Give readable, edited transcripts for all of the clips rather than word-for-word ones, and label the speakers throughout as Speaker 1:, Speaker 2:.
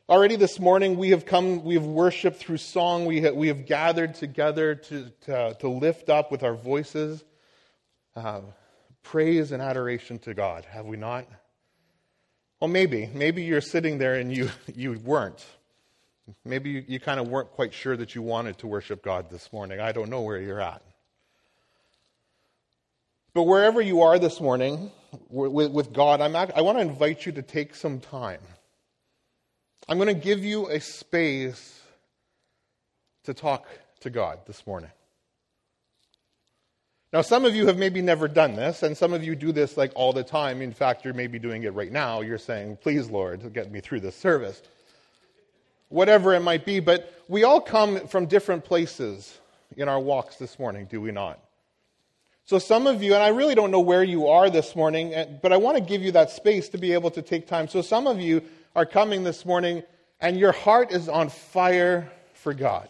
Speaker 1: Already this morning we have worshiped through song, we have gathered together to lift up with our voices praise and adoration to God, have we not? Well, maybe you're sitting there and you weren't. Maybe you kind of weren't quite sure that you wanted to worship God this morning. I don't know where you're at. But wherever you are this morning with God, I want to invite you to take some time. I'm going to give you a space to talk to God this morning. Now, some of you have maybe never done this, and some of you do this like all the time. In fact, you're maybe doing it right now. You're saying, please, Lord, get me through this service. Whatever it might be, but we all come from different places in our walks this morning, do we not? So some of you, and I really don't know where you are this morning, but I want to give you that space to be able to take time. So some of you are coming this morning and your heart is on fire for God.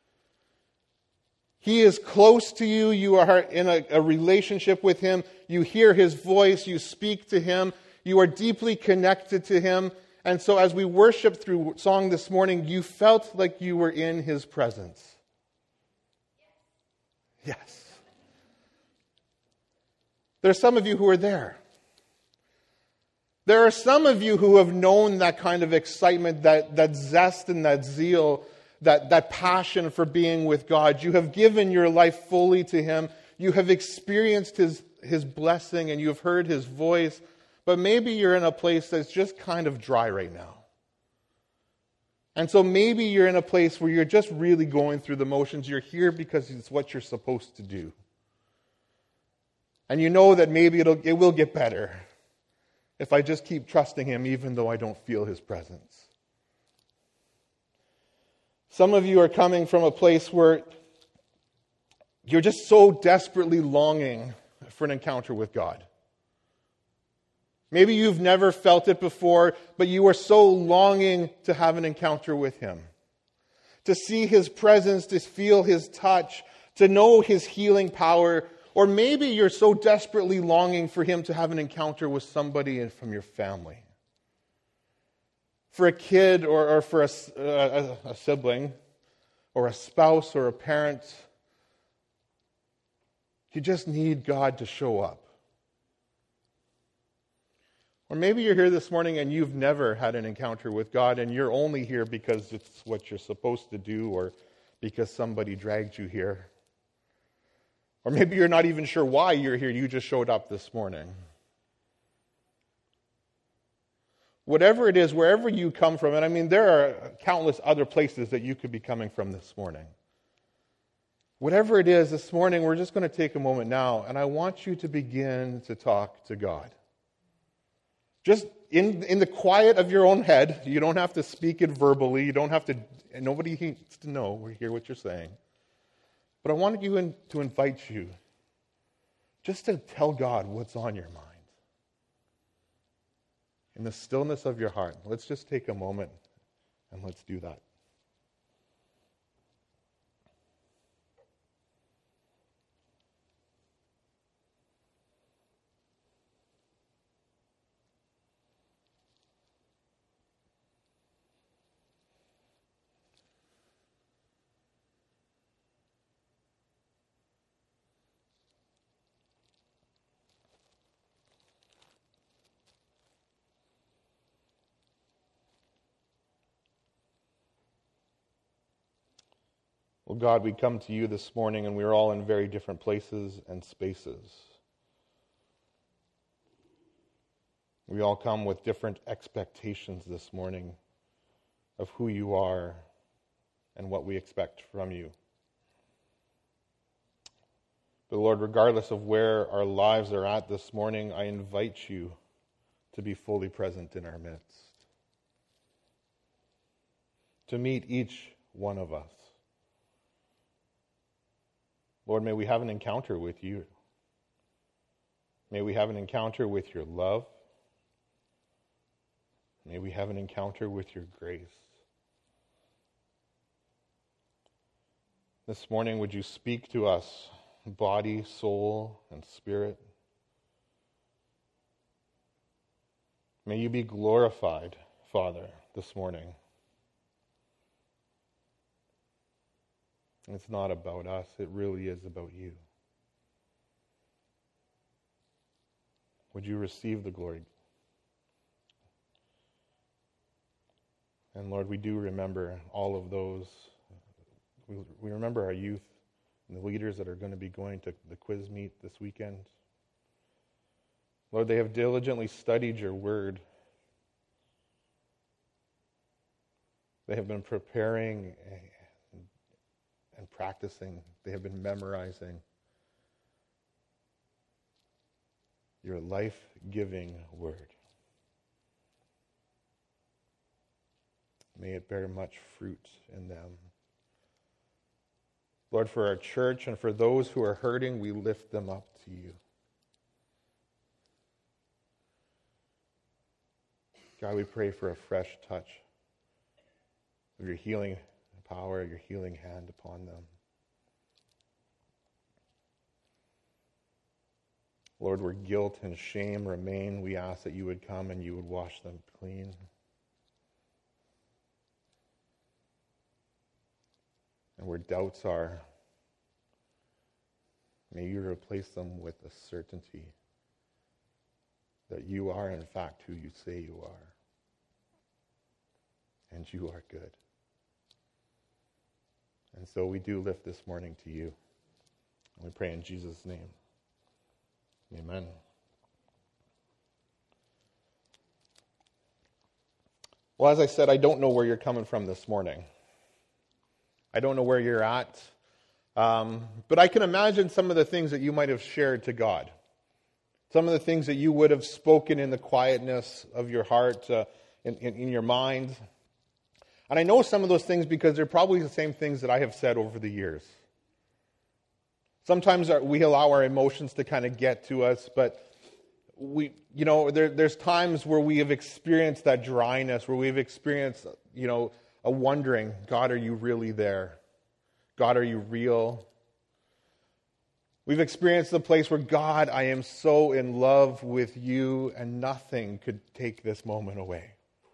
Speaker 1: He is close to you. You are in a relationship with Him. You hear His voice. You speak to Him. You are deeply connected to Him. And so as we worship through song this morning, you felt like you were in His presence. Yes. There's some of you who are there. There are some of you who have known that kind of excitement, that zest and that zeal, that passion for being with God. You have given your life fully to Him. You have experienced His blessing and you have heard His voice. But maybe you're in a place that's just kind of dry right now. And so maybe you're in a place where you're just really going through the motions. You're here because it's what you're supposed to do. And you know that maybe it will get better if I just keep trusting Him even though I don't feel His presence. Some of you are coming from a place where you're just so desperately longing for an encounter with God. Maybe you've never felt it before, but you are so longing to have an encounter with Him. To see His presence, to feel His touch, to know His healing power. Or maybe you're so desperately longing for Him to have an encounter with somebody from your family. For a kid or for a sibling or a spouse or a parent. You just need God to show up. Or maybe you're here this morning and you've never had an encounter with God and you're only here because it's what you're supposed to do or because somebody dragged you here. Or maybe you're not even sure why you're here. You just showed up this morning. Whatever it is, wherever you come from, and I mean, there are countless other places that you could be coming from this morning. Whatever it is, this morning, we're just going to take a moment now, and I want you to begin to talk to God. Just in the quiet of your own head. You don't have to speak it verbally. You don't have to, nobody needs to know or hear what you're saying. But I wanted to invite you just to tell God what's on your mind. In the stillness of your heart, let's just take a moment and let's do that. Well, God, we come to you this morning and we're all in very different places and spaces. We all come with different expectations this morning of who you are and what we expect from you. But Lord, regardless of where our lives are at this morning, I invite you to be fully present in our midst. To meet each one of us. Lord, may we have an encounter with you. May we have an encounter with your love. May we have an encounter with your grace. This morning, would you speak to us, body, soul, and spirit? May you be glorified, Father, this morning. It's not about us. It really is about you. Would you receive the glory? And Lord, we do remember all of those. We remember our youth and the leaders that are going to be going to the quiz meet this weekend. Lord, they have diligently studied your word. They have been preparing and practicing. They have been memorizing your life-giving word. May it bear much fruit in them. Lord, for our church and for those who are hurting, we lift them up to you. God, we pray for a fresh touch of your healing power, your healing hand upon them. Lord, where guilt and shame remain, we ask that you would come and you would wash them clean. And where doubts are, may you replace them with a certainty that you are, in fact, who you say you are. And you are good. And so we do lift this morning to you. And we pray in Jesus' name. Amen. Well, as I said, I don't know where you're coming from this morning. I don't know where you're at. But I can imagine some of the things that you might have shared to God. Some of the things that you would have spoken in the quietness of your heart, in your mind. And I know some of those things because they're probably the same things that I have said over the years. Sometimes we allow our emotions to kind of get to us, but there's times where we have experienced that dryness, where we've experienced, a wondering, God, are you really there? God, are you real? We've experienced the place where, God, I am so in love with you, and nothing could take this moment away.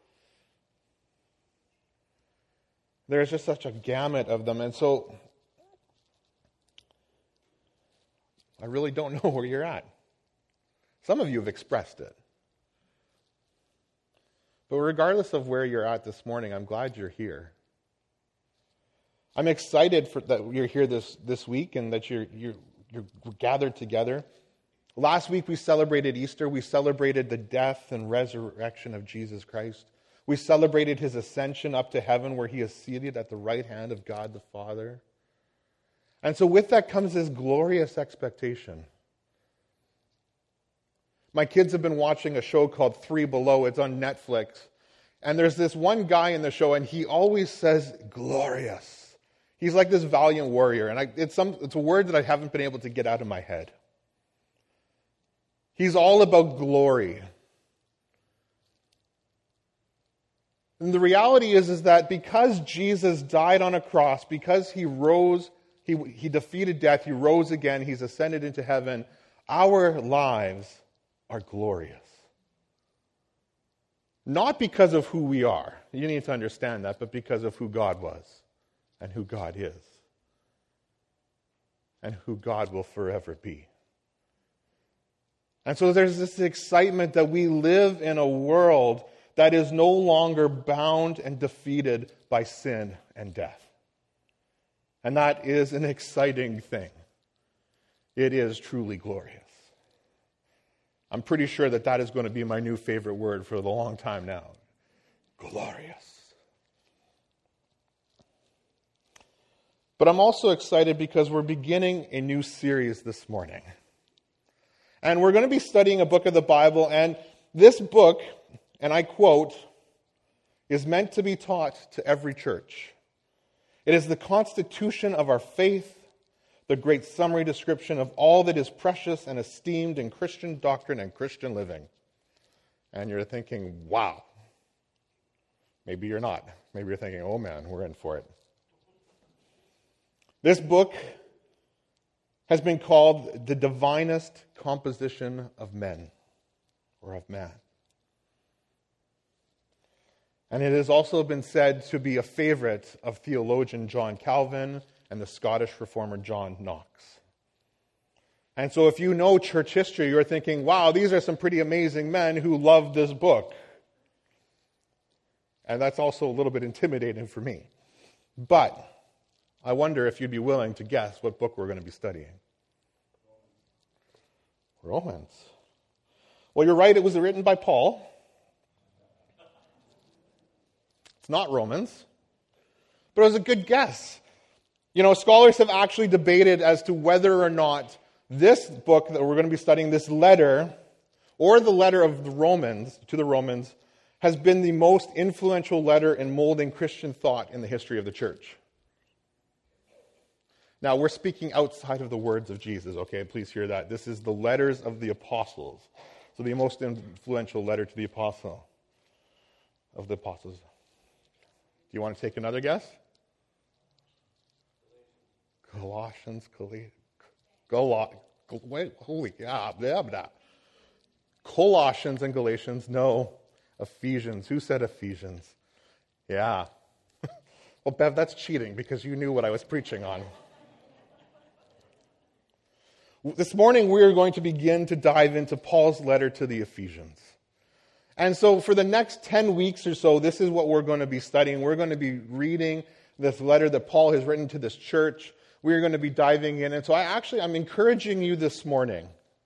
Speaker 1: There's just such a gamut of them, and so I really don't know where you're at. Some of you have expressed it. But regardless of where you're at this morning, I'm glad you're here. I'm excited that you're here this week and that you're gathered together. Last week we celebrated Easter. We celebrated the death and resurrection of Jesus Christ. We celebrated his ascension up to heaven where he is seated at the right hand of God the Father. And so with that comes this glorious expectation. My kids have been watching a show called Three Below. It's on Netflix. And there's this one guy in the show, and he always says, glorious. He's like this valiant warrior. And it's a word that I haven't been able to get out of my head. He's all about glory. And the reality is that because Jesus died on a cross, because he rose, he defeated death, he rose again, he's ascended into heaven, our lives are glorious. Not because of who we are. You need to understand that, but because of who God was and who God is and who God will forever be. And so there's this excitement that we live in a world that is no longer bound and defeated by sin and death. And that is an exciting thing. It is truly glorious. I'm pretty sure that is going to be my new favorite word for the long time now. Glorious. But I'm also excited because we're beginning a new series this morning. And we're going to be studying a book of the Bible, and this book, and I quote, is meant to be taught to every church. It is the constitution of our faith, the great summary description of all that is precious and esteemed in Christian doctrine and Christian living. And you're thinking, wow. Maybe you're not. Maybe you're thinking, oh man, we're in for it. This book has been called the divinest composition of men, or of man. And it has also been said to be a favorite of theologian John Calvin and the Scottish reformer John Knox. And so if you know church history, you're thinking, wow, these are some pretty amazing men who loved this book. And that's also a little bit intimidating for me. But I wonder if you'd be willing to guess what book we're going to be studying. Romans. Well, you're right, it was written by Paul. It's not Romans. But it was a good guess. You know, scholars have actually debated as to whether or not this book that we're going to be studying, this letter, or the letter of the Romans, to the Romans, has been the most influential letter in molding Christian thought in the history of the church. Now, we're speaking outside of the words of Jesus, okay? Please hear that. This is the letters of the apostles. So the most influential letter to the apostle of the apostles. Do you want to take another guess? Colossians, Colossians and Galatians, no. Ephesians. Who said Ephesians? Yeah. Well, Bev, that's cheating because you knew what I was preaching on. This morning we are going to begin to dive into Paul's letter to the Ephesians. And so for the next 10 weeks or so, this is what we're going to be studying. We're going to be reading this letter that Paul has written to this church. We're going to be diving in. And so I'm encouraging you this morning.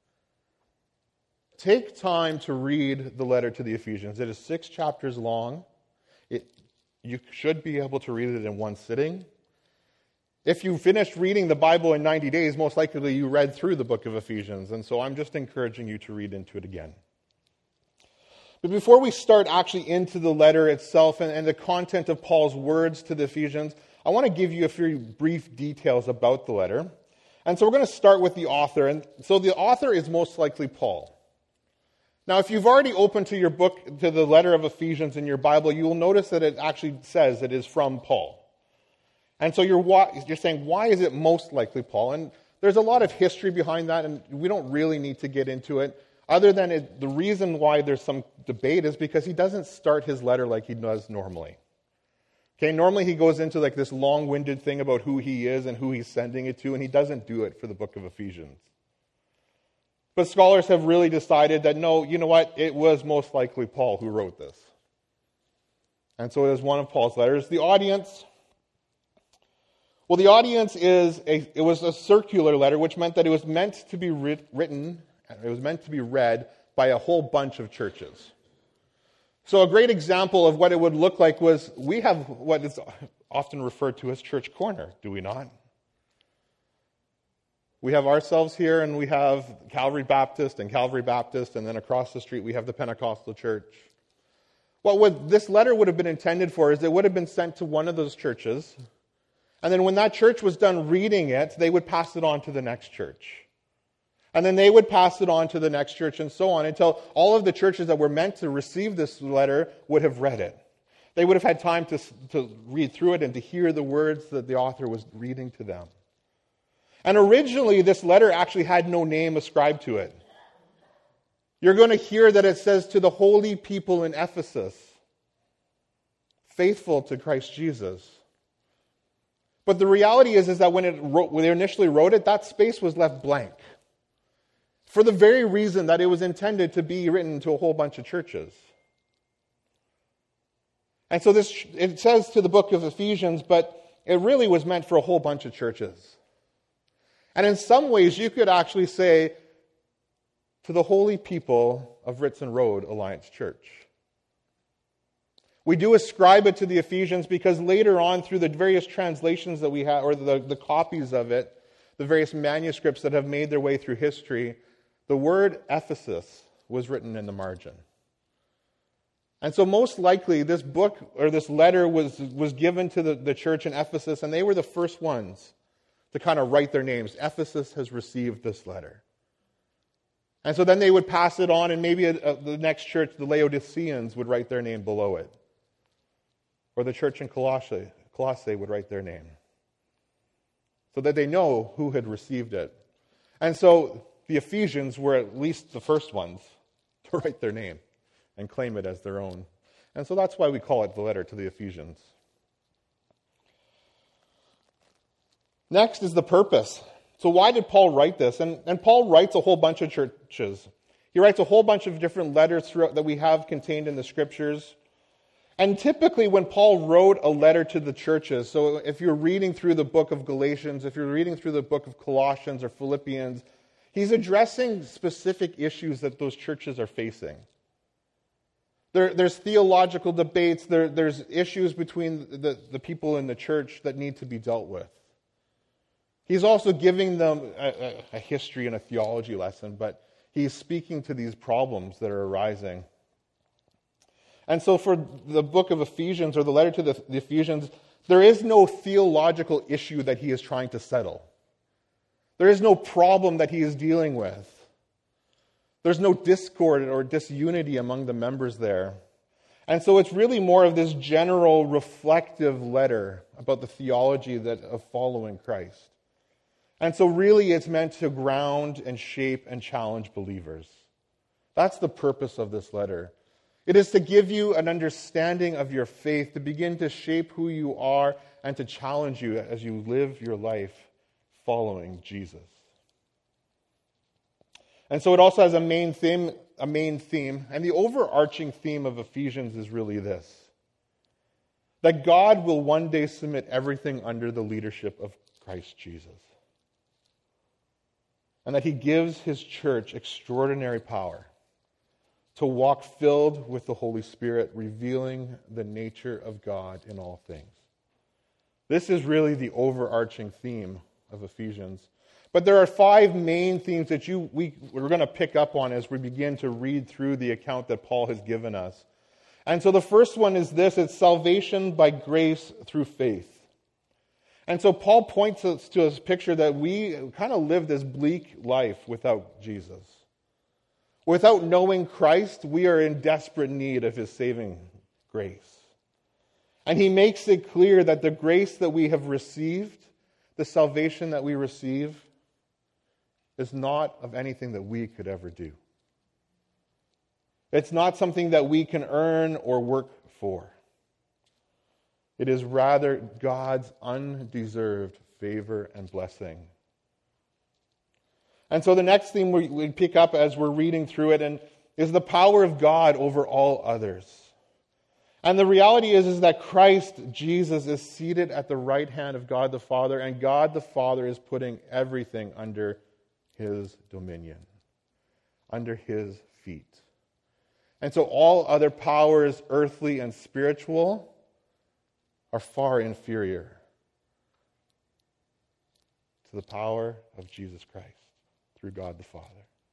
Speaker 1: Take time to read the letter to the Ephesians. It is 6 chapters long. You should be able to read it in one sitting. If you finished reading the Bible in 90 days, most likely you read through the book of Ephesians. And so I'm just encouraging you to read into it again. But before we start actually into the letter itself and the content of Paul's words to the Ephesians, I want to give you a few brief details about the letter. And so we're going to start with the author. And so the author is most likely Paul. Now, if you've already opened to your book, to the letter of Ephesians in your Bible, you will notice that it actually says it is from Paul. And so you're saying, why is it most likely Paul? And there's a lot of history behind that, and we don't really need to get into it. Other than the reason why there's some debate is because he doesn't start his letter like he does normally. Okay, normally he goes into like this long-winded thing about who he is and who he's sending it to, and he doesn't do it for the book of Ephesians. But scholars have really decided that no, you know what? It was most likely Paul who wrote this. And so it is one of Paul's letters. The audience it was a circular letter, which meant that it was meant to be written, it was meant to be read by a whole bunch of churches. So a great example of what it would look like was, we have what is often referred to as Church Corner, do we not? We have ourselves here, and we have Calvary Baptist, and then across the street we have the Pentecostal Church. What this letter would have been intended for is it would have been sent to one of those churches, and then when that church was done reading it, they would pass it on to the next church. And then they would pass it on to the next church and so on until all of the churches that were meant to receive this letter would have read it. They would have had time to read through it and to hear the words that the author was reading to them. And originally, this letter actually had no name ascribed to it. You're going to hear that it says to the holy people in Ephesus, faithful to Christ Jesus. But the reality is that when they initially wrote it, that space was left blank. For the very reason that it was intended to be written to a whole bunch of churches. And so it says to the book of Ephesians, but it really was meant for a whole bunch of churches. And in some ways, you could actually say to the holy people of Ritson Road Alliance Church. We do ascribe it to the Ephesians because later on, through the various translations that we have, or the copies of it, the various manuscripts that have made their way through history, the word Ephesus was written in the margin. And so most likely this book or this letter was given to the church in Ephesus, and they were the first ones to kind of write their names. Ephesus has received this letter. And so then they would pass it on, and maybe the next church, the Laodiceans, would write their name below it. Or the church in Colossae would write their name. So that they know who had received it. And so the Ephesians were at least the first ones to write their name and claim it as their own. And so that's why we call it the letter to the Ephesians. Next is the purpose. So why did Paul write this? And Paul writes a whole bunch of churches. He writes a whole bunch of different letters throughout that we have contained in the Scriptures. And typically when Paul wrote a letter to the churches, so if you're reading through the book of Galatians, if you're reading through the book of Colossians or Philippians, he's addressing specific issues that those churches are facing. There's theological debates, there's issues between the people in the church that need to be dealt with. He's also giving them a history and a theology lesson, but he's speaking to these problems that are arising. And so for the book of Ephesians, or the letter to the Ephesians, there is no theological issue that he is trying to settle. There is no problem that he is dealing with. There's no discord or disunity among the members there. And so it's really more of this general reflective letter about the theology of following Christ. And so really it's meant to ground and shape and challenge believers. That's the purpose of this letter. It is to give you an understanding of your faith, to begin to shape who you are, and to challenge you as you live your life following Jesus. And so it also has a main theme, and the overarching theme of Ephesians is really this: that God will one day submit everything under the leadership of Christ Jesus. And that he gives his church extraordinary power to walk filled with the Holy Spirit, revealing the nature of God in all things. This is really the overarching theme of Ephesians. But there are 5 main themes that we're going to pick up on as we begin to read through the account that Paul has given us. And so the first one is this: it's salvation by grace through faith. And so Paul points us to a picture that we kind of live this bleak life without Jesus. Without knowing Christ, we are in desperate need of his saving grace. And he makes it clear that the grace that we have received, the salvation that we receive, is not of anything that we could ever do. It's not something that we can earn or work for. It is rather God's undeserved favor and blessing. And so the next theme we pick up as we're reading through it is the power of God over all others. And the reality is that Christ Jesus is seated at the right hand of God the Father, and God the Father is putting everything under his dominion, under his feet. And so all other powers, earthly and spiritual, are far inferior to the power of Jesus Christ through God the Father.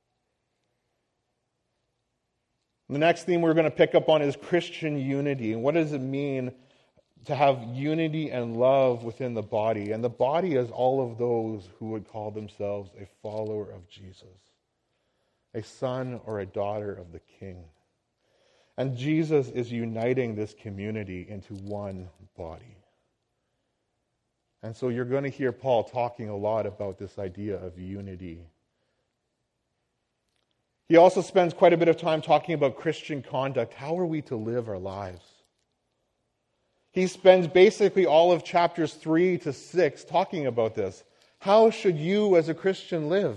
Speaker 1: The next theme we're going to pick up on is Christian unity. And what does it mean to have unity and love within the body? And the body is all of those who would call themselves a follower of Jesus, a son or a daughter of the King. And Jesus is uniting this community into one body. And so you're going to hear Paul talking a lot about this idea of unity. He also spends quite a bit of time talking about Christian conduct. How are we to live our lives? He spends basically all of chapters 3 to 6 talking about this. How should you as a Christian live?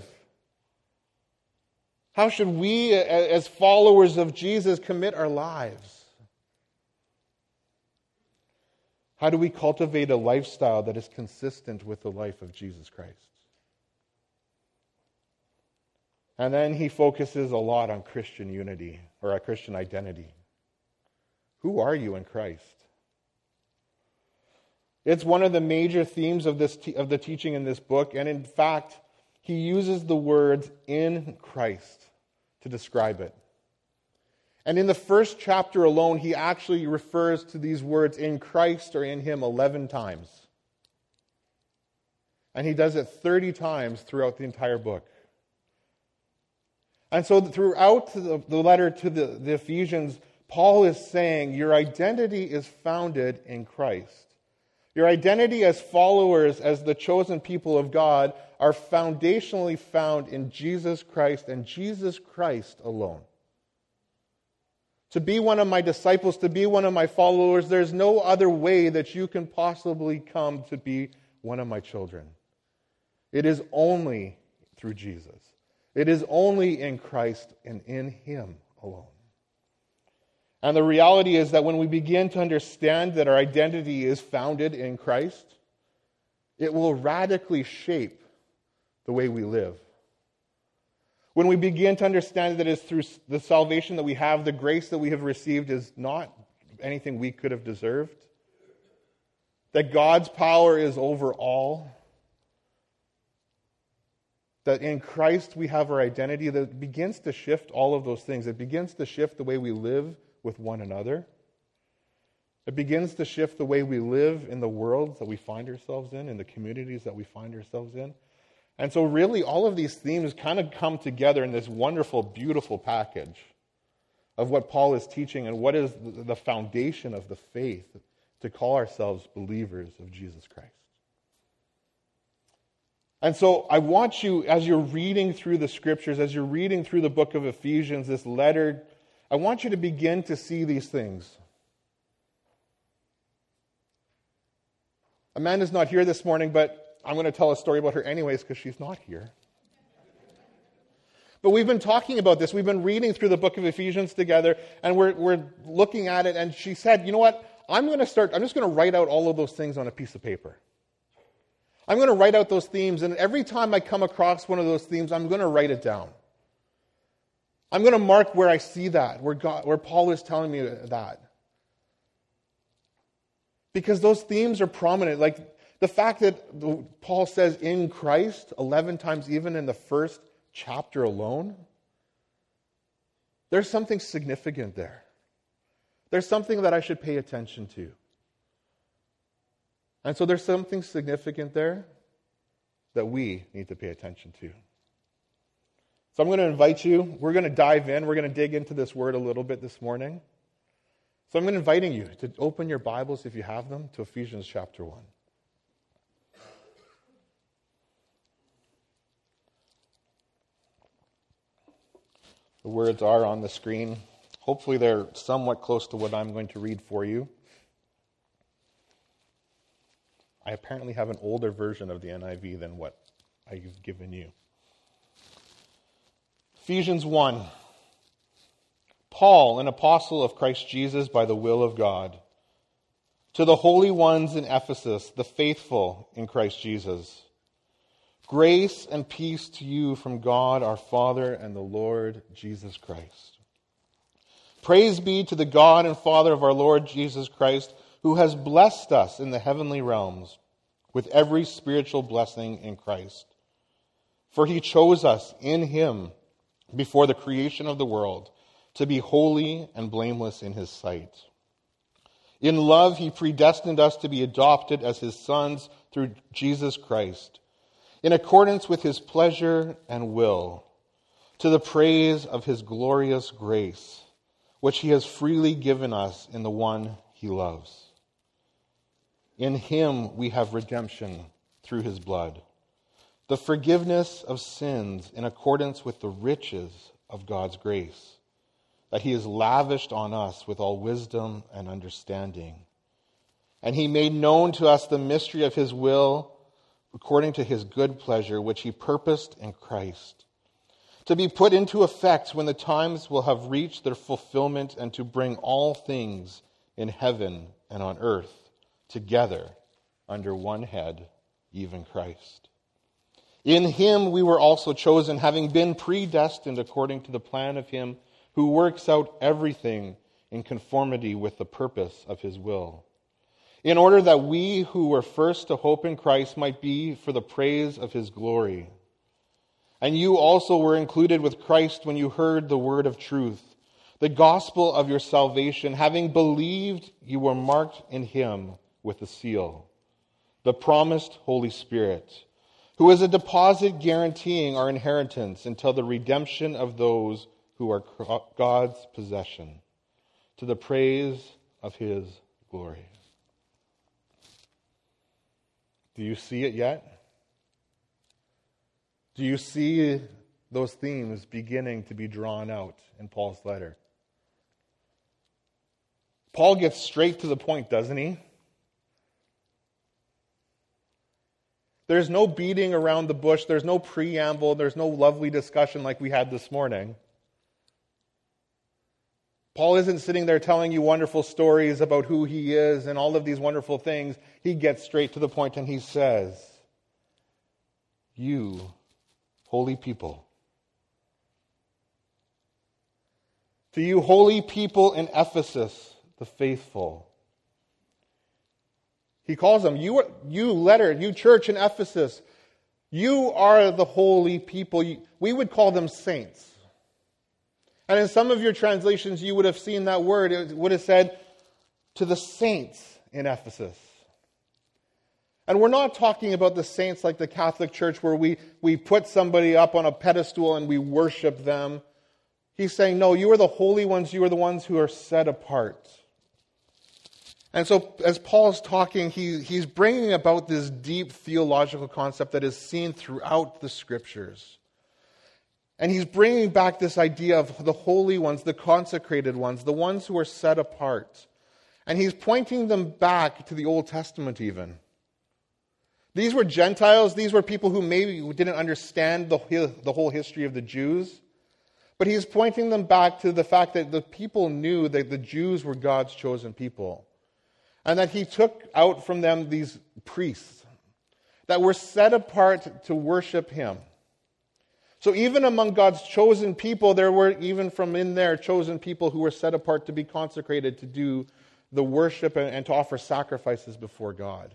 Speaker 1: How should we as followers of Jesus commit our lives? How do we cultivate a lifestyle that is consistent with the life of Jesus Christ? And then he focuses a lot on Christian unity, or a Christian identity. Who are you in Christ? It's one of the major themes of the teaching in this book, and in fact, he uses the words "in Christ" to describe it. And in the first chapter alone, he actually refers to these words "in Christ" or "in him" 11 times. And he does it 30 times throughout the entire book. And so throughout the letter to the Ephesians, Paul is saying your identity is founded in Christ. Your identity as followers, as the chosen people of God, are foundationally found in Jesus Christ and Jesus Christ alone. To be one of my disciples, to be one of my followers, there's no other way that you can possibly come to be one of my children. It is only through Jesus. It is only in Christ and in Him alone. And the reality is that when we begin to understand that our identity is founded in Christ, it will radically shape the way we live. When we begin to understand that it's through the salvation that we have, the grace that we have received is not anything we could have deserved, that God's power is over all, that in Christ we have our identity, that begins to shift all of those things. It begins to shift the way we live with one another. It begins to shift the way we live in the world that we find ourselves in the communities that we find ourselves in. And so really all of these themes kind of come together in this wonderful, beautiful package of what Paul is teaching and what is the foundation of the faith to call ourselves believers of Jesus Christ. And so I want you, as you're reading through the scriptures, as you're reading through the book of Ephesians, this letter, I want you to begin to see these things. Amanda's not here this morning, but I'm going to tell a story about her anyways because she's not here. But we've been talking about this. We've been reading through the book of Ephesians together, and we're looking at it, and she said, you know what? I'm just going to write out all of those things on a piece of paper. I'm going to write out those themes, and every time I come across one of those themes, I'm going to write it down. I'm going to mark where I see that, where Paul is telling me that. Because those themes are prominent. Like the fact that Paul says in Christ 11 times even in the first chapter alone, there's something significant there. There's something that I should pay attention to. And so there's something significant there that we need to pay attention to. So I'm going to invite you, we're going to dive in, we're going to dig into this word a little bit this morning. So I'm inviting you to open your Bibles, if you have them, to Ephesians chapter 1. The words are on the screen. Hopefully they're somewhat close to what I'm going to read for you. I apparently have an older version of the NIV than what I've given you. Ephesians 1. Paul, an apostle of Christ Jesus by the will of God, to the holy ones in Ephesus, the faithful in Christ Jesus. Grace and peace to you from God our Father and the Lord Jesus Christ. Praise be to the God and Father of our Lord Jesus Christ, who has blessed us in the heavenly realms with every spiritual blessing in Christ. For he chose us in him before the creation of the world to be holy and blameless in his sight. In love, he predestined us to be adopted as his sons through Jesus Christ, in accordance with his pleasure and will, to the praise of his glorious grace, which he has freely given us in the one he loves. In him we have redemption through his blood, the forgiveness of sins in accordance with the riches of God's grace, that he has lavished on us with all wisdom and understanding. And he made known to us the mystery of his will according to his good pleasure, which he purposed in Christ, to be put into effect when the times will have reached their fulfillment, and to bring all things in heaven and on earth together under one head, even Christ. In him we were also chosen, having been predestined according to the plan of him who works out everything in conformity with the purpose of his will, in order that we who were first to hope in Christ might be for the praise of his glory. And you also were included with Christ when you heard the word of truth, the gospel of your salvation. Having believed, you were marked in him with a seal, the promised Holy Spirit, who is a deposit guaranteeing our inheritance until the redemption of those who are God's possession, to the praise of his glory. Do you see it yet? Do you see those themes beginning to be drawn out in Paul's letter? Paul gets straight to the point, doesn't he? There's no beating around the bush. There's no preamble. There's no lovely discussion like we had this morning. Paul isn't sitting there telling you wonderful stories about who he is and all of these wonderful things. He gets straight to the point and he says, "You, holy people." To you holy people in Ephesus, the faithful. He calls them, you church in Ephesus, you are the holy people. We would call them saints. And in some of your translations, you would have seen that word. It would have said, to the saints in Ephesus. And we're not talking about the saints like the Catholic Church where we put somebody up on a pedestal and we worship them. He's saying, no, you are the holy ones. You are the ones who are set apart. And so as Paul's talking, he's bringing about this deep theological concept that is seen throughout the Scriptures. And he's bringing back this idea of the holy ones, the consecrated ones, the ones who are set apart. And he's pointing them back to the Old Testament even. These were Gentiles. These were people who maybe didn't understand the whole history of the Jews. But he's pointing them back to the fact that the people knew that the Jews were God's chosen people. And that he took out from them these priests that were set apart to worship him. So even among God's chosen people, there were even from in there chosen people who were set apart to be consecrated to do the worship and to offer sacrifices before God.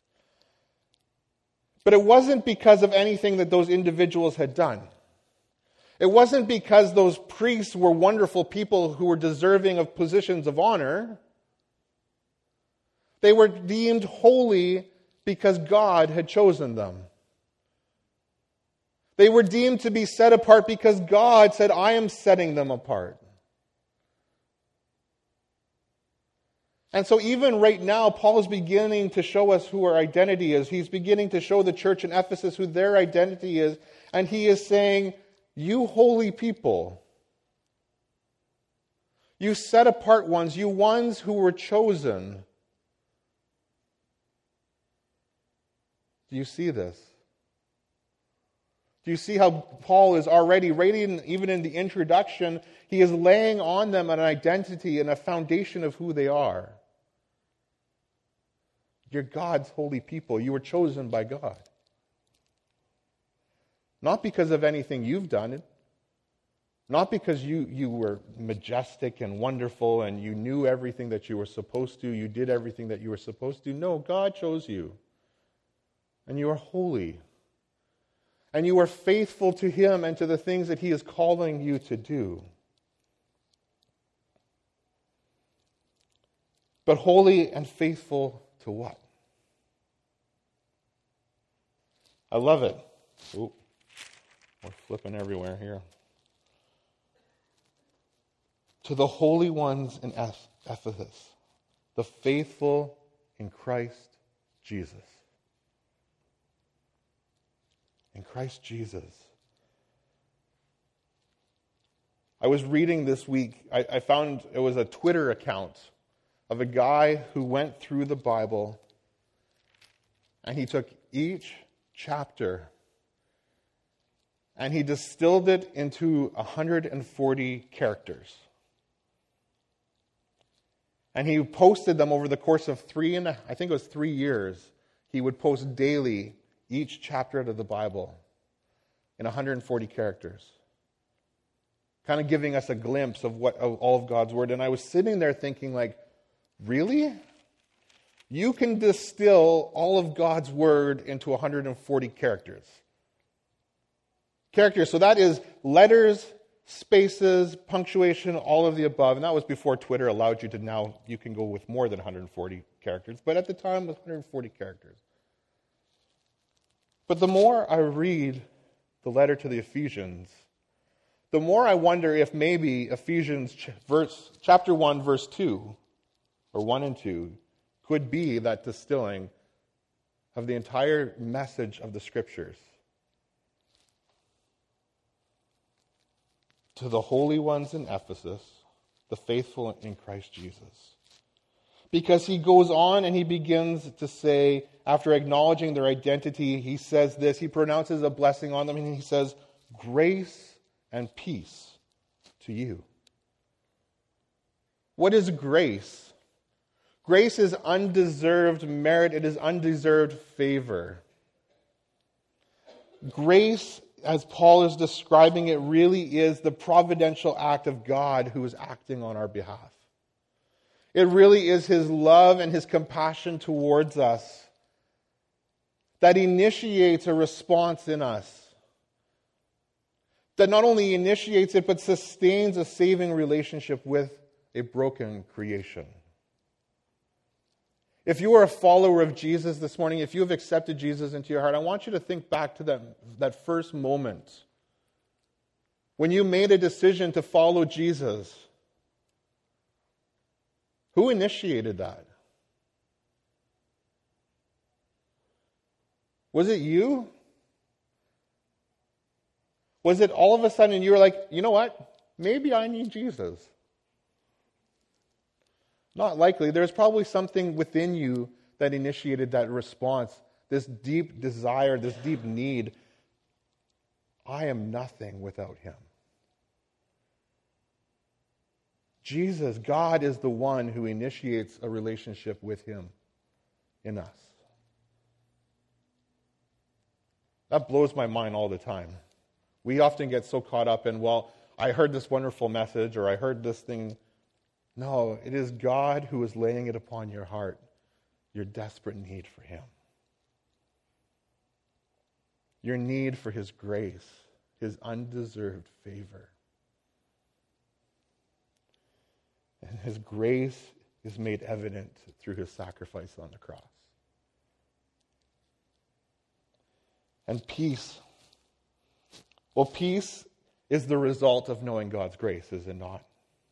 Speaker 1: But it wasn't because of anything that those individuals had done. It wasn't because those priests were wonderful people who were deserving of positions of honor. They were deemed holy because God had chosen them. They were deemed to be set apart because God said, I am setting them apart. And so even right now, Paul is beginning to show us who our identity is. He's beginning to show the church in Ephesus who their identity is. And he is saying, you holy people, you set apart ones, you ones who were chosen. Do you see this? Do you see how Paul is already, even in the introduction, he is laying on them an identity and a foundation of who they are? You're God's holy people. You were chosen by God. Not because of anything you've done. Not because you were majestic and wonderful and you knew everything that you were supposed to. You did everything that you were supposed to. No, God chose you. And you are holy. And you are faithful to him and to the things that he is calling you to do. But holy and faithful to what? I love it. Ooh, we're flipping everywhere here. To the holy ones in Ephesus, the faithful in Christ Jesus. In Christ Jesus. I was reading this week, I found it was a Twitter account of a guy who went through the Bible and he took each chapter and he distilled it into 140 characters. And he posted them over the course of 3 years. He would post daily each chapter out of the Bible in 140 characters. Kind of giving us a glimpse of all of God's Word. And I was sitting there thinking like, really? You can distill all of God's Word into 140 characters. So that is letters, spaces, punctuation, all of the above. And that was before Twitter allowed you to now, you can go with more than 140 characters. But at the time, it was 140 characters. But the more I read the letter to the Ephesians, the more I wonder if maybe Ephesians chapter 1, verse 2, or 1 and 2, could be that distilling of the entire message of the Scriptures. To the holy ones in Ephesus, the faithful in Christ Jesus. Because he goes on and he begins to say, after acknowledging their identity, he says this, he pronounces a blessing on them, and he says, grace and peace to you. What is grace? Grace is undeserved merit. It is undeserved favor. Grace, as Paul is describing it, really is the providential act of God who is acting on our behalf. It really is his love and his compassion towards us that initiates a response in us. That not only initiates it, but sustains a saving relationship with a broken creation. If you are a follower of Jesus this morning, if you have accepted Jesus into your heart, I want you to think back to that first moment when you made a decision to follow Jesus. Who initiated that? Was it you? Was it all of a sudden you were like, you know what? Maybe I need Jesus. Not likely. There's probably something within you that initiated that response. This deep desire, this deep need. I am nothing without him. Jesus, God, is the one who initiates a relationship with him in us. That blows my mind all the time. We often get so caught up in, well, I heard this wonderful message, or I heard this thing. No, it is God who is laying it upon your heart, your desperate need for him. Your need for his grace, his undeserved favor. And his grace is made evident through his sacrifice on the cross. And peace. Well, peace is the result of knowing God's grace, is it not?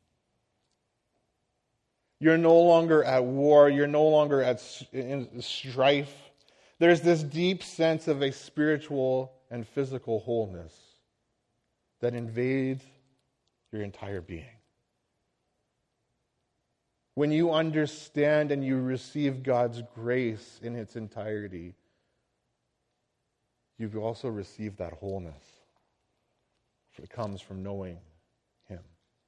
Speaker 1: You're no longer at war. You're no longer in strife. There's this deep sense of a spiritual and physical wholeness that invades your entire being. When you understand and you receive God's grace in its entirety, you've also received that wholeness that comes from knowing him.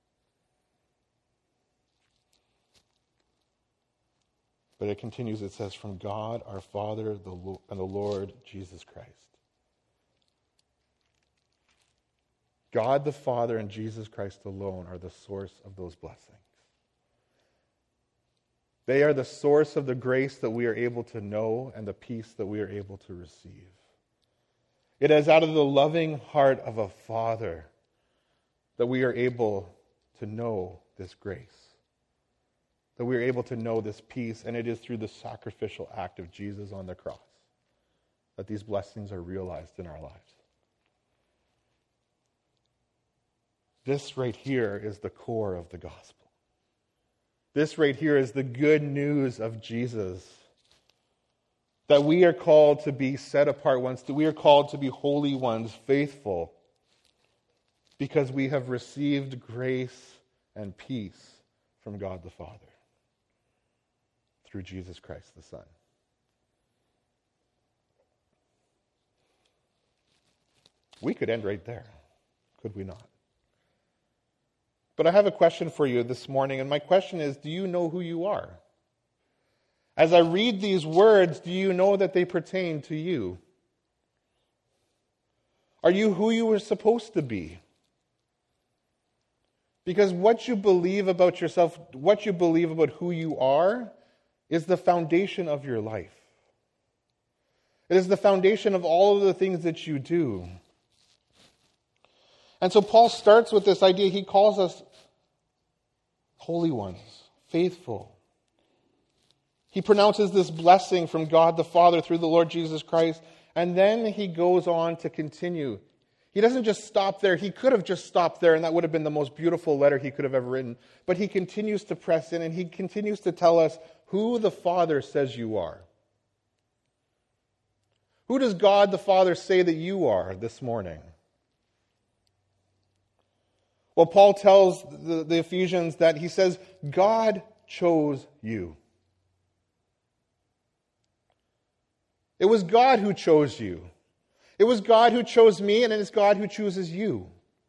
Speaker 1: But it continues, it says, from God our Father and the Lord Jesus Christ. God the Father and Jesus Christ alone are the source of those blessings. They are the source of the grace that we are able to know and the peace that we are able to receive. It is out of the loving heart of a Father that we are able to know this grace, that we are able to know this peace, and it is through the sacrificial act of Jesus on the cross that these blessings are realized in our lives. This right here is the core of the gospel. This right here is the good news of Jesus. That we are called to be set apart ones, that we are called to be holy ones, faithful, because we have received grace and peace from God the Father through Jesus Christ the Son. We could end right there, could we not? But I have a question for you this morning, and my question is, do you know who you are? As I read these words, do you know that they pertain to you? Are you who you were supposed to be? Because what you believe about yourself, what you believe about who you are, is the foundation of your life. It is the foundation of all of the things that you do. And so Paul starts with this idea. He calls us holy ones, faithful. He pronounces this blessing from God the Father through the Lord Jesus Christ, and then he goes on to continue. He doesn't just stop there. He could have just stopped there, and that would have been the most beautiful letter he could have ever written. But he continues to press in, and he continues to tell us who the Father says you are. Who does God the Father say that you are this morning? Well, Paul tells the Ephesians that he says, God chose you. It was God who chose you. It was God who chose me, and it is God who chooses you.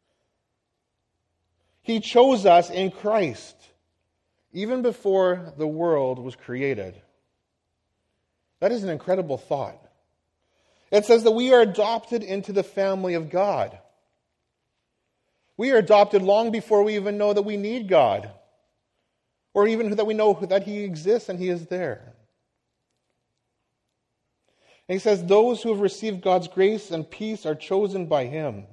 Speaker 1: He chose us in Christ, even before the world was created. That is an incredible thought. It says that we are adopted into the family of God. We are adopted long before we even know that we need God, or even that we know that He exists and He is there. And He says those who have received God's grace and peace are chosen by Him.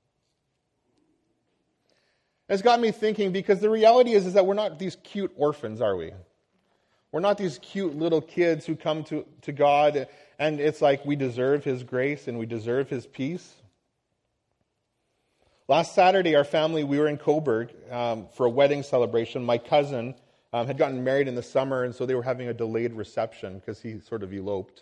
Speaker 1: It's got me thinking, because the reality is that we're not these cute orphans, are we? We're not these cute little kids who come to God and it's like we deserve His grace and we deserve His peace. Last Saturday, our family, we were in Coburg for a wedding celebration. My cousin had gotten married in the summer, and so they were having a delayed reception because he sort of eloped.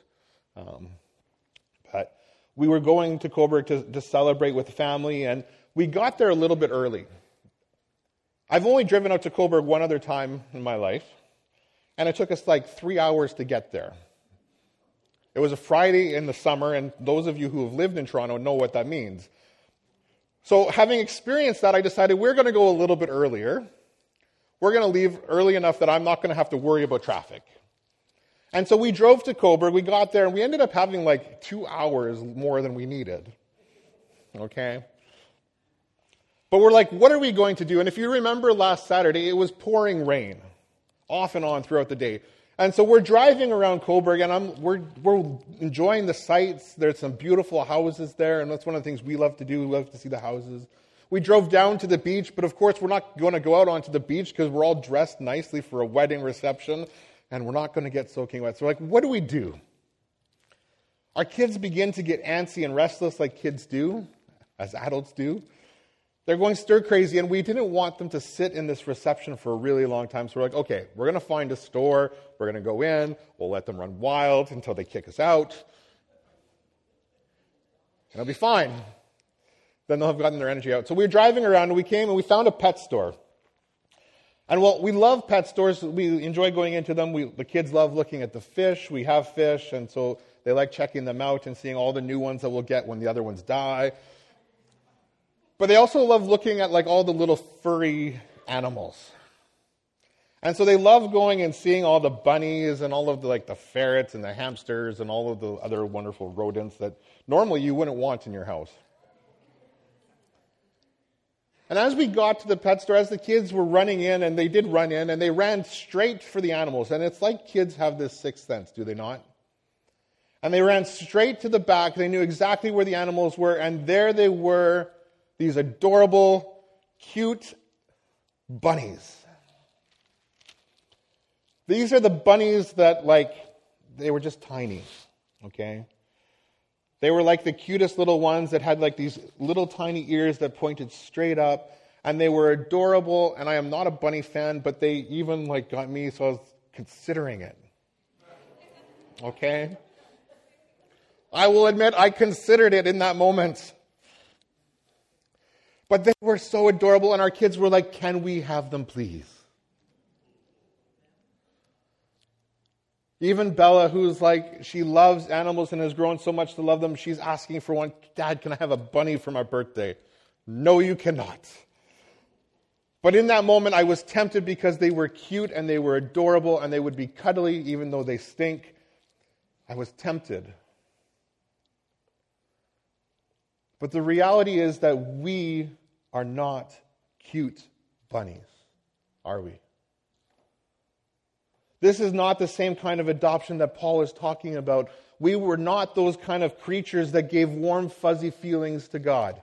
Speaker 1: But we were going to Coburg to celebrate with the family, and we got there a little bit early. I've only driven out to Coburg one other time in my life, and it took us like 3 hours to get there. It was a Friday in the summer, and those of you who have lived in Toronto know what that means. So having experienced that, I decided we're going to go a little bit earlier. We're going to leave early enough that I'm not going to have to worry about traffic. And so we drove to Coburg, we got there, and we ended up having like 2 hours more than we needed. Okay? But we're like, what are we going to do? And if you remember last Saturday, it was pouring rain off and on throughout the day. And so we're driving around Coburg, and we're enjoying the sights. There's some beautiful houses there, and that's one of the things we love to do. We love to see the houses. We drove down to the beach, but of course we're not going to go out onto the beach because we're all dressed nicely for a wedding reception, and we're not going to get soaking wet. So we're like, what do we do? Our kids begin to get antsy and restless like kids do, as adults do. They're going stir crazy, and we didn't want them to sit in this reception for a really long time. So we're like, okay, we're going to find a store. We're going to go in. We'll let them run wild until they kick us out. And it'll be fine. Then they'll have gotten their energy out. So we were driving around, and we came, and we found a pet store. And well, we love pet stores. We enjoy going into them. The kids love looking at the fish. We have fish, and so they like checking them out and seeing all the new ones that we'll get when the other ones die. But they also love looking at like all the little furry animals. And so they love going and seeing all the bunnies and all of the ferrets and the hamsters and all of the other wonderful rodents that normally you wouldn't want in your house. And as we got to the pet store, as the kids were running in, and they did run in, and they ran straight for the animals. And it's like kids have this sixth sense, do they not? And they ran straight to the back. They knew exactly where the animals were, and there they were, these adorable, cute bunnies. These are the bunnies that, they were just tiny, okay? They were like the cutest little ones that had these little tiny ears that pointed straight up, and they were adorable, and I am not a bunny fan, but they even got me, so I was considering it. Okay? I will admit I considered it in that moment. But they were so adorable, and our kids were like, can we have them, please? Even Bella, who's she loves animals and has grown so much to love them, she's asking for one. Dad, can I have a bunny for my birthday? No, you cannot. But in that moment, I was tempted because they were cute and they were adorable and they would be cuddly even though they stink. I was tempted. But the reality is that we are not cute bunnies, are we? This is not the same kind of adoption that Paul is talking about. We were not those kind of creatures that gave warm, fuzzy feelings to God.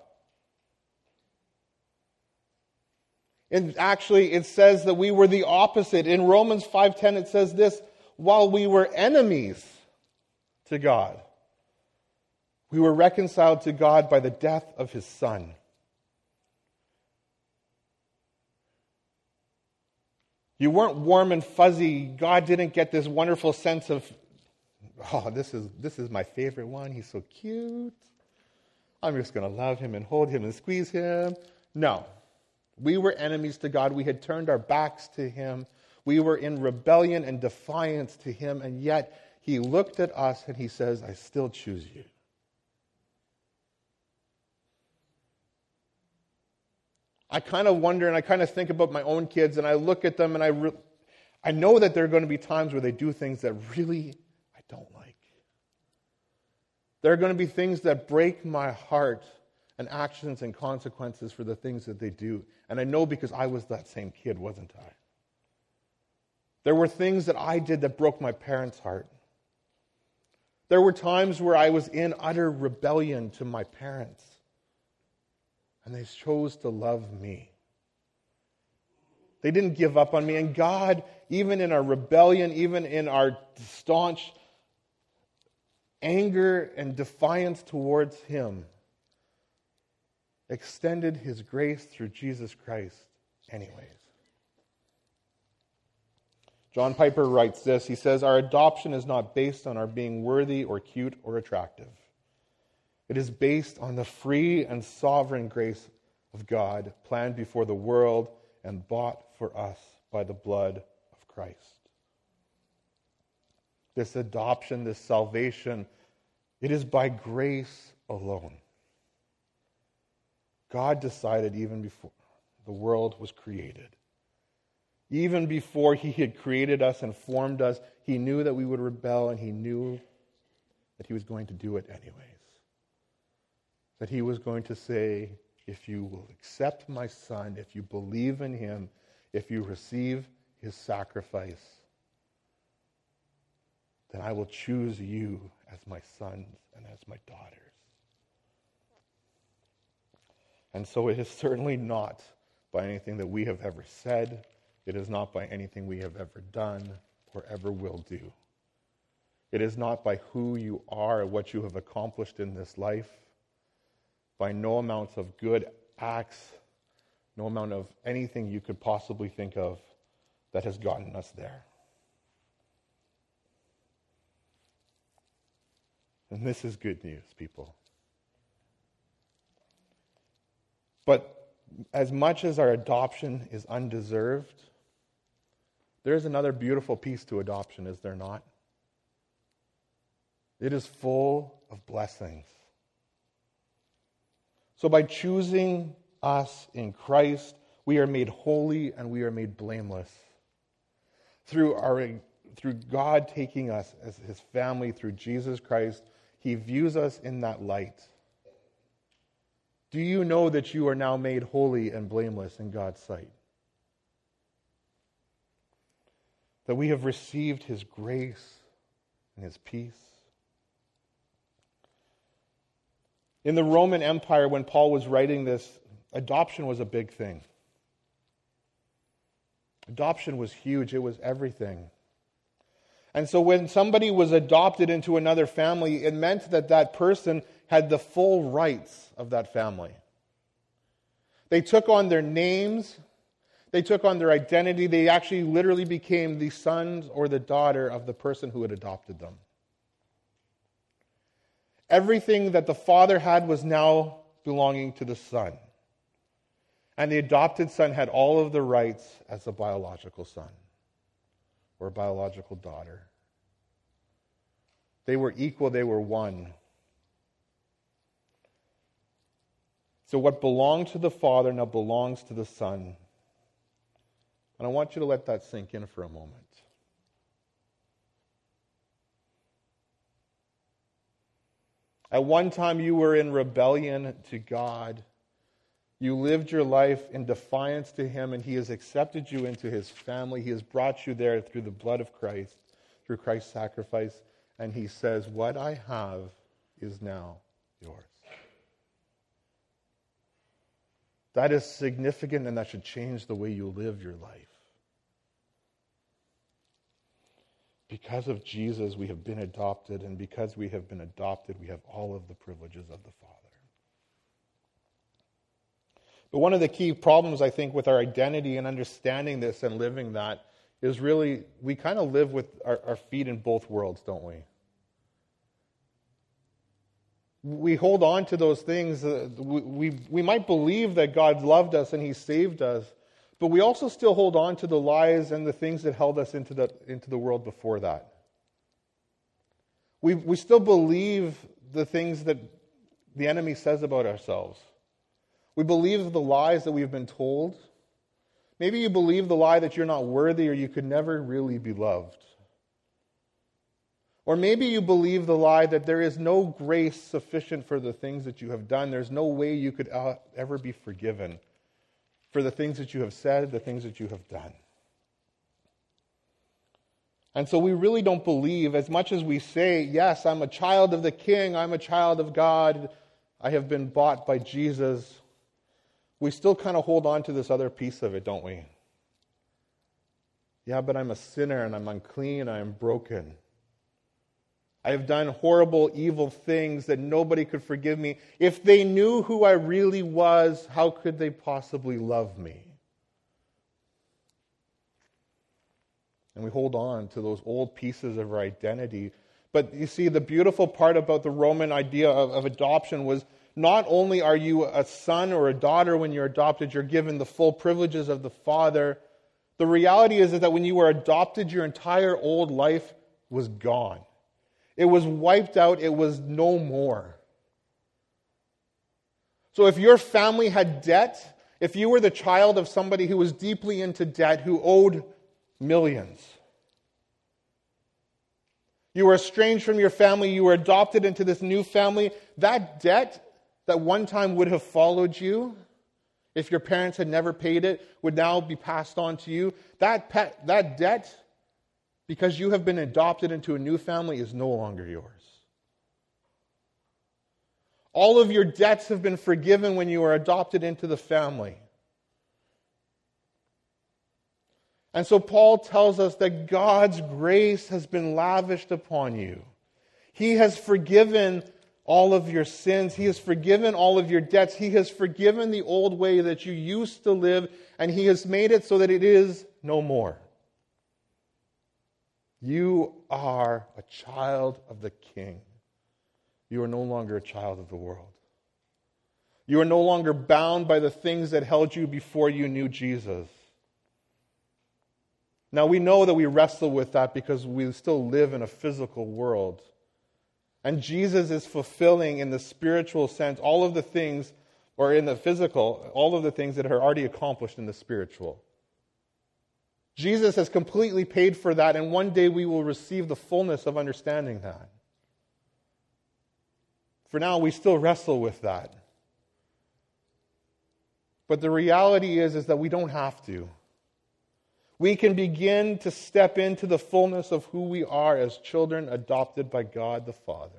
Speaker 1: And actually, it says that we were the opposite. In Romans 5:10, it says this, while we were enemies to God, we were reconciled to God by the death of His Son. You weren't warm and fuzzy. God didn't get this wonderful sense of, oh, this is my favorite one. He's so cute. I'm just going to love him and hold him and squeeze him. No. We were enemies to God. We had turned our backs to Him. We were in rebellion and defiance to Him, and yet He looked at us and he says, I still choose you. I kind of wonder and I kind of think about my own kids and I look at them and I know that there are going to be times where they do things that really I don't like. There are going to be things that break my heart and actions and consequences for the things that they do. And I know because I was that same kid, wasn't I? There were things that I did that broke my parents' heart. There were times where I was in utter rebellion to my parents. And they chose to love me. They didn't give up on me. And God, even in our rebellion, even in our staunch anger and defiance towards Him, extended His grace through Jesus Christ anyways. John Piper writes this. He says, our adoption is not based on our being worthy or cute or attractive. It is based on the free and sovereign grace of God, planned before the world and bought for us by the blood of Christ. This adoption, this salvation, it is by grace alone. God decided even before the world was created. Even before He had created us and formed us, He knew that we would rebel, and He knew that He was going to do it anyways. That He was going to say, if you will accept my Son, if you believe in Him, if you receive His sacrifice, then I will choose you as my sons and as my daughters. And so it is certainly not by anything that we have ever said. It is not by anything we have ever done or ever will do. It is not by who you are or what you have accomplished in this life, by no amount of good acts, no amount of anything you could possibly think of that has gotten us there. And this is good news, people. But as much as our adoption is undeserved, there's another beautiful piece to adoption, is there not? It is full of blessings. So by choosing us in Christ, we are made holy and we are made blameless. Through God taking us as His family, through Jesus Christ, He views us in that light. Do you know that you are now made holy and blameless in God's sight? That we have received His grace and His peace. In the Roman Empire, when Paul was writing this, adoption was a big thing. Adoption was huge. It was everything. And so when somebody was adopted into another family, it meant that that person had the full rights of that family. They took on their names. They took on their identity. They actually literally became the sons or the daughter of the person who had adopted them. Everything that the father had was now belonging to the son. And the adopted son had all of the rights as a biological son or a biological daughter. They were equal, they were one. So what belonged to the father now belongs to the son. And I want you to let that sink in for a moment. At one time you were in rebellion to God. You lived your life in defiance to Him, and He has accepted you into His family. He has brought you there through the blood of Christ, through Christ's sacrifice. And He says, what I have is now yours. That is significant, and that should change the way you live your life. Because of Jesus, we have been adopted, and because we have been adopted, we have all of the privileges of the Father. But one of the key problems, I think, with our identity and understanding this and living that is really, we kind of live with our feet in both worlds, don't we? We hold on to those things. We might believe that God loved us and He saved us, but we also still hold on to the lies and the things that held us into the world before that. We still believe the things that the enemy says about ourselves. We believe the lies that we've been told. Maybe you believe the lie that you're not worthy or you could never really be loved. Or maybe you believe the lie that there is no grace sufficient for the things that you have done. There's no way you could ever be forgiven for the things that you have said, the things that you have done. And so we really don't believe, as much as we say, yes, I'm a child of the King, I'm a child of God, I have been bought by Jesus, we still kind of hold on to this other piece of it, don't we? Yeah, but I'm a sinner and I'm unclean, I am broken. I have done horrible, evil things that nobody could forgive me. If they knew who I really was, how could they possibly love me? And we hold on to those old pieces of our identity. But you see, the beautiful part about the Roman idea of adoption was not only are you a son or a daughter when you're adopted, you're given the full privileges of the father. The reality is that when you were adopted, your entire old life was gone. It was wiped out. It was no more. So if your family had debt, if you were the child of somebody who was deeply into debt, who owed millions, you were estranged from your family, you were adopted into this new family, that debt that one time would have followed you, if your parents had never paid it, would now be passed on to you. That debt, because you have been adopted into a new family, is no longer yours. All of your debts have been forgiven when you are adopted into the family. And so Paul tells us that God's grace has been lavished upon you. He has forgiven all of your sins. He has forgiven all of your debts. He has forgiven the old way that you used to live, and He has made it so that it is no more. You are a child of the King. You are no longer a child of the world. You are no longer bound by the things that held you before you knew Jesus. Now, we know that we wrestle with that because we still live in a physical world. And Jesus is fulfilling, in the spiritual sense, all of the things, or in the physical, all of the things that are already accomplished in the spiritual. Jesus has completely paid for that, and one day we will receive the fullness of understanding that. For now, we still wrestle with that. But the reality is that we don't have to. We can begin to step into the fullness of who we are as children adopted by God the Father.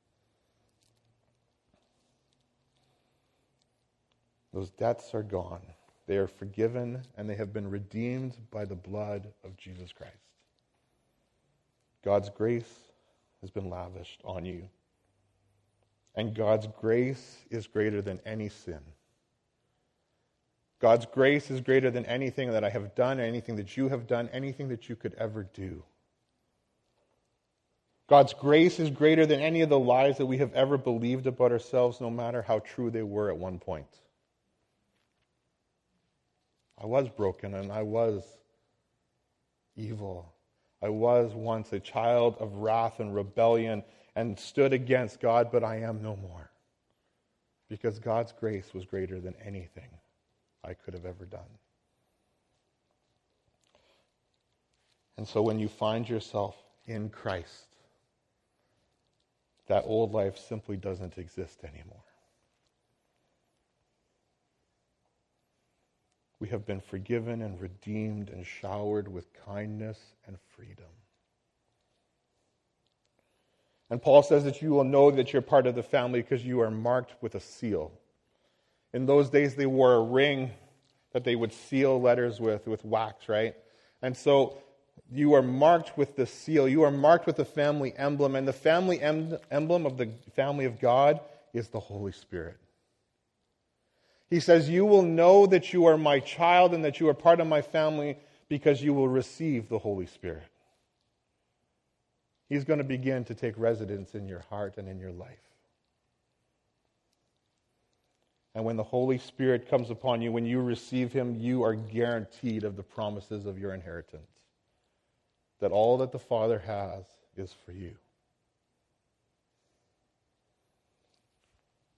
Speaker 1: Those debts are gone. They are forgiven, and they have been redeemed by the blood of Jesus Christ. God's grace has been lavished on you. And God's grace is greater than any sin. God's grace is greater than anything that I have done, anything that you have done, anything that you could ever do. God's grace is greater than any of the lies that we have ever believed about ourselves, no matter how true they were at one point. I was broken and I was evil. I was once a child of wrath and rebellion and stood against God, but I am no more. Because God's grace was greater than anything I could have ever done. And so when you find yourself in Christ, that old life simply doesn't exist anymore. We have been forgiven and redeemed and showered with kindness and freedom. And Paul says that you will know that you're part of the family because you are marked with a seal. In those days, they wore a ring that they would seal letters with wax, right? And so you are marked with the seal. You are marked with the family emblem. And the family emblem of the family of God is the Holy Spirit. He says, you will know that you are my child and that you are part of my family because you will receive the Holy Spirit. He's going to begin to take residence in your heart and in your life. And when the Holy Spirit comes upon you, when you receive Him, you are guaranteed of the promises of your inheritance. That all that the Father has is for you.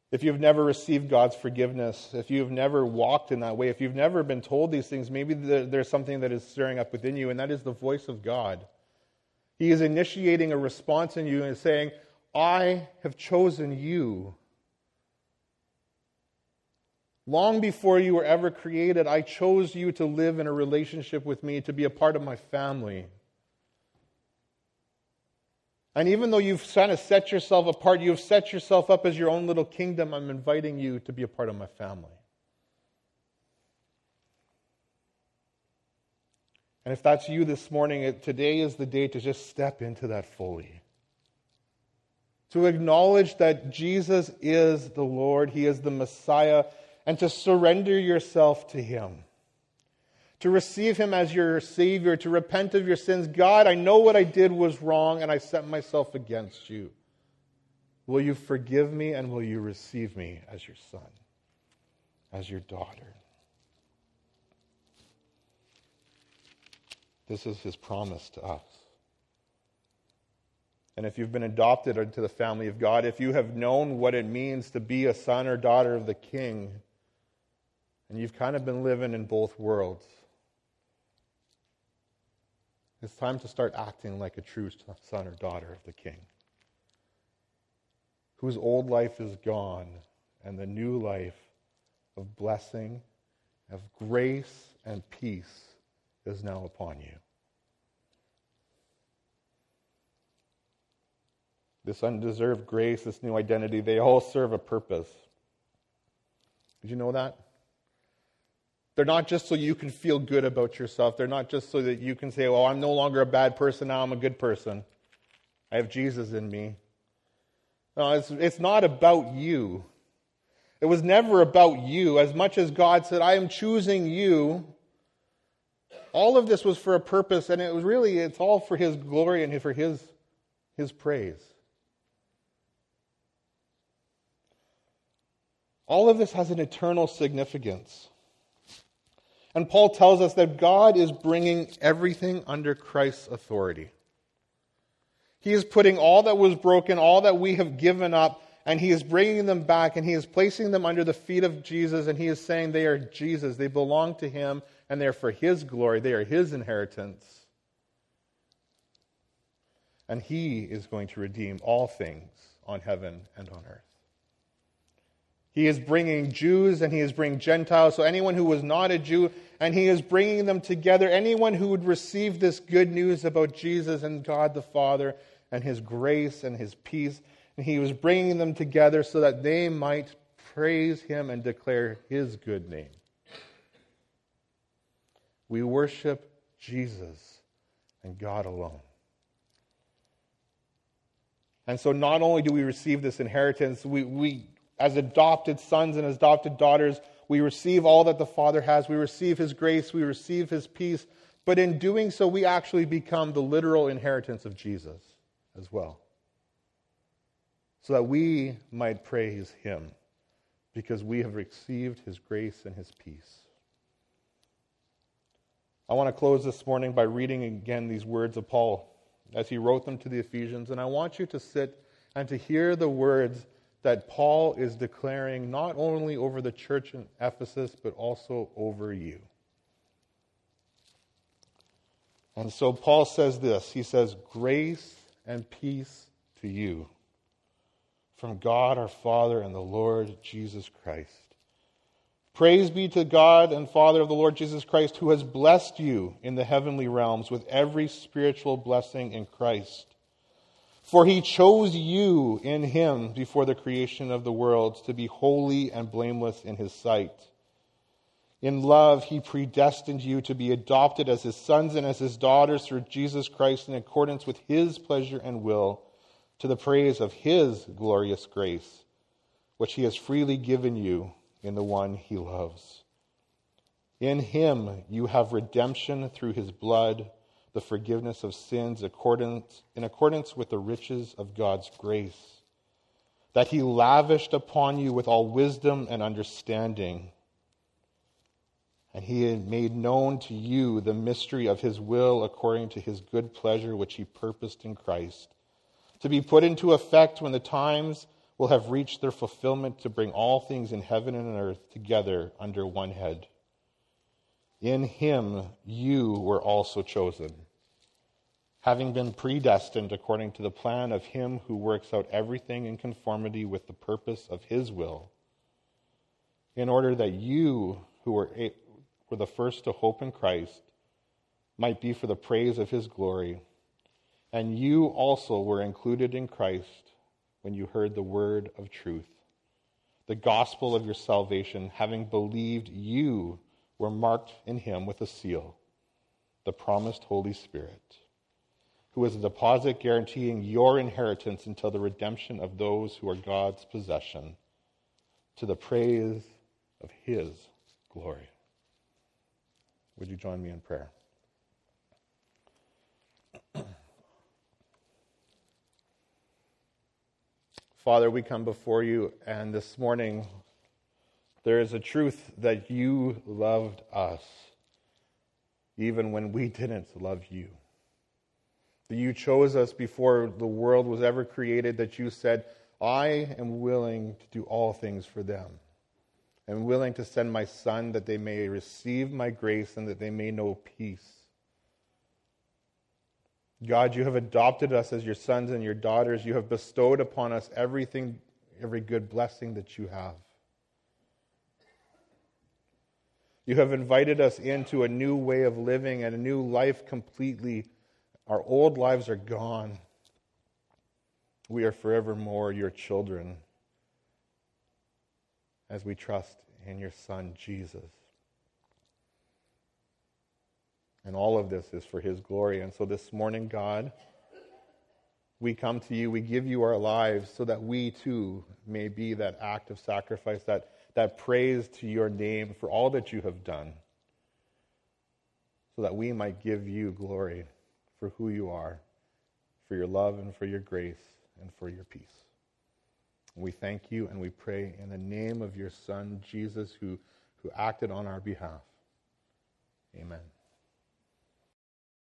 Speaker 1: If you've never received God's forgiveness, if you've never walked in that way, if you've never been told these things, maybe there's something that is stirring up within you, and that is the voice of God. He is initiating a response in you and saying, I have chosen you. Long before you were ever created, I chose you to live in a relationship with me, to be a part of my family. And even though you've kind of set yourself apart, you've set yourself up as your own little kingdom, I'm inviting you to be a part of my family. And if that's you this morning, today is the day to just step into that fully. To acknowledge that Jesus is the Lord, He is the Messiah, and to surrender yourself to Him. To receive Him as your Savior, to repent of your sins. God, I know what I did was wrong, and I set myself against you. Will you forgive me, and will you receive me as your son, as your daughter? This is His promise to us. And if you've been adopted into the family of God, if you have known what it means to be a son or daughter of the King, and you've kind of been living in both worlds, it's time to start acting like a true son or daughter of the King, whose old life is gone, and the new life of blessing, of grace and peace is now upon you. This undeserved grace, this new identity, they all serve a purpose. Did you know that? They're not just so you can feel good about yourself. They're not just so that you can say, well, I'm no longer a bad person, now I'm a good person. I have Jesus in me. No, it's not about you. It was never about you. As much as God said, I am choosing you, all of this was for a purpose, and it's all for His glory and for His praise. All of this has an eternal significance. And Paul tells us that God is bringing everything under Christ's authority. He is putting all that was broken, all that we have given up, and He is bringing them back, and He is placing them under the feet of Jesus, and He is saying they are Jesus. They belong to Him, and they're for His glory. They are His inheritance. And He is going to redeem all things on heaven and on earth. He is bringing Jews and He is bringing Gentiles, so anyone who was not a Jew, and He is bringing them together. Anyone who would receive this good news about Jesus and God the Father and His grace and His peace, and He was bringing them together so that they might praise Him and declare His good name. We worship Jesus and God alone. And so not only do we receive this inheritance, we as adopted sons and adopted daughters, we receive all that the Father has. We receive His grace. We receive His peace. But in doing so, we actually become the literal inheritance of Jesus as well. So that we might praise Him because we have received His grace and His peace. I want to close this morning by reading again these words of Paul as he wrote them to the Ephesians. And I want you to sit and to hear the words that Paul is declaring not only over the church in Ephesus, but also over you. And so Paul says this. He says, grace and peace to you from God our Father and the Lord Jesus Christ. Praise be to God and Father of the Lord Jesus Christ, who has blessed you in the heavenly realms with every spiritual blessing in Christ. For He chose you in Him before the creation of the world to be holy and blameless in His sight. In love, He predestined you to be adopted as His sons and as His daughters through Jesus Christ in accordance with His pleasure and will, to the praise of His glorious grace, which He has freely given you in the one He loves. In Him you have redemption through His blood, the forgiveness of sins in accordance with the riches of God's grace, that He lavished upon you with all wisdom and understanding. And He had made known to you the mystery of His will according to His good pleasure, which He purposed in Christ, to be put into effect when the times will have reached their fulfillment to bring all things in heaven and on earth together under one head. In him you were also chosen, having been predestined according to the plan of him who works out everything in conformity with the purpose of his will, in order that you, who were the first to hope in Christ, might be for the praise of his glory. And you also were included in Christ when you heard the word of truth, the gospel of your salvation. Having believed, you were marked in him with a seal, the promised Holy Spirit, who is a deposit guaranteeing your inheritance until the redemption of those who are God's possession, to the praise of his glory. Would you join me in prayer? Father, we come before you, and this morning there is a truth that you loved us even when we didn't love you. That you chose us before the world was ever created, that you said, I am willing to do all things for them. I'm willing to send my Son that they may receive my grace and that they may know peace. God, you have adopted us as your sons and your daughters. You have bestowed upon us everything, every good blessing that you have. You have invited us into a new way of living and a new life completely. Our old lives are gone. We are forevermore your children as we trust in your Son, Jesus. And all of this is for his glory. And so this morning, God, we come to you, we give you our lives so that we too may be that act of sacrifice, that praise to your name for all that you have done, so that we might give you glory for who you are, for your love and for your grace and for your peace. And we thank you and we pray in the name of your Son, Jesus, who acted on our behalf. Amen.